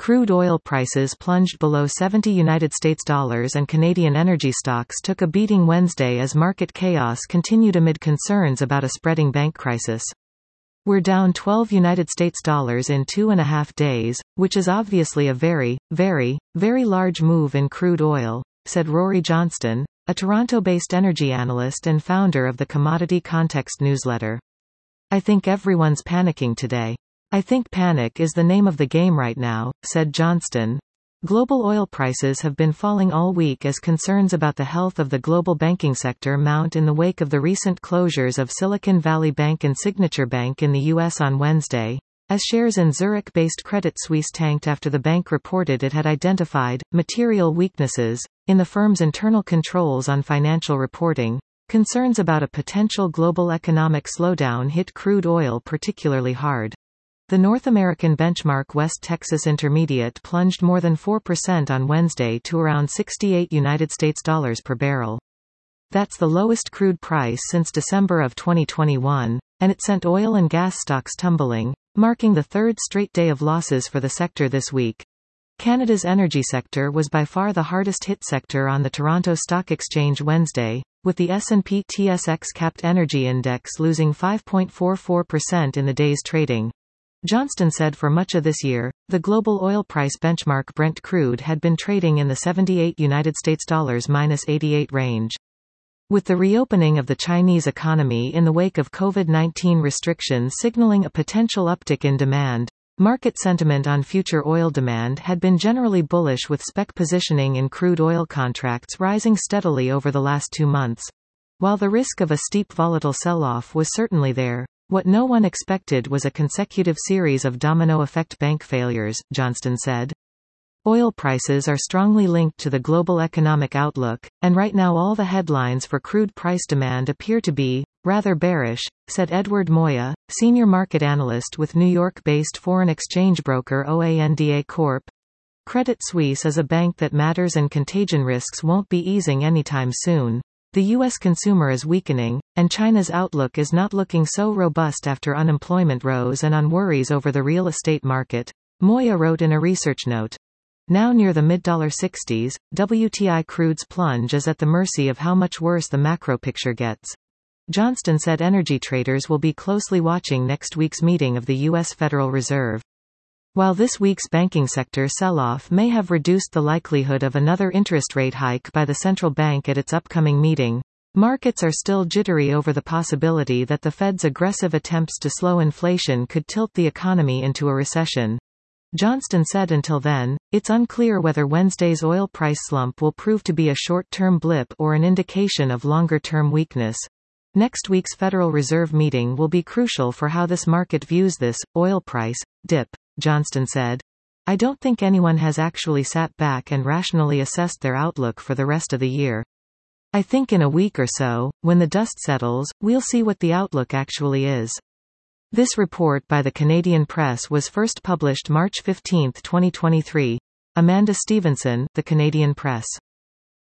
Crude oil prices plunged below $70 and Canadian energy stocks took a beating Wednesday as market chaos continued amid concerns about a spreading bank crisis. We're down $12 in 2.5 days, which is obviously a very, very, very large move in crude oil, said Rory Johnston, a Toronto-based energy analyst and founder of the Commodity Context newsletter. I think everyone's panicking today. I think panic is the name of the game right now, said Johnston. Global oil prices have been falling all week as concerns about the health of the global banking sector mount in the wake of the recent closures of Silicon Valley Bank and Signature Bank in the U.S. on Wednesday, as shares in Zurich-based Credit Suisse tanked after the bank reported it had identified material weaknesses in the firm's internal controls on financial reporting. Concerns about a potential global economic slowdown hit crude oil particularly hard. The North American benchmark West Texas Intermediate plunged more than 4% on Wednesday to around $68 per barrel. That's the lowest crude price since December of 2021, and it sent oil and gas stocks tumbling, marking the third straight day of losses for the sector this week. Canada's energy sector was by far the hardest hit sector on the Toronto Stock Exchange Wednesday, with the S&P/TSX Capped Energy Index losing 5.44% in the day's trading. Johnston said for much of this year, the global oil price benchmark Brent crude had been trading in the $78-88 range. With the reopening of the Chinese economy in the wake of COVID-19 restrictions signaling a potential uptick in demand, market sentiment on future oil demand had been generally bullish with spec positioning in crude oil contracts rising steadily over the last 2 months. While the risk of a steep volatile sell-off was certainly there, what no one expected was a consecutive series of domino effect bank failures, Johnston said. Oil prices are strongly linked to the global economic outlook, and right now all the headlines for crude price demand appear to be rather bearish, said Edward Moya, senior market analyst with New York-based foreign exchange broker Oanda Corp. Credit Suisse is a bank that matters and contagion risks won't be easing anytime soon. The U.S. consumer is weakening, and China's outlook is not looking so robust after unemployment rose and on worries over the real estate market, Moya wrote in a research note. Now near the mid-60s, WTI crude's plunge is at the mercy of how much worse the macro picture gets. Johnston said energy traders will be closely watching next week's meeting of the U.S. Federal Reserve. While this week's banking sector sell-off may have reduced the likelihood of another interest rate hike by the central bank at its upcoming meeting, markets are still jittery over the possibility that the Fed's aggressive attempts to slow inflation could tilt the economy into a recession. Johnston said until then, it's unclear whether Wednesday's oil price slump will prove to be a short-term blip or an indication of longer-term weakness. Next week's Federal Reserve meeting will be crucial for how this market views this oil price dip, Johnston said. I don't think anyone has actually sat back and rationally assessed their outlook for the rest of the year. I think in a week or so, when the dust settles, we'll see what the outlook actually is. This report by the Canadian Press was first published March 15, 2023. Amanda Stevenson, The Canadian Press.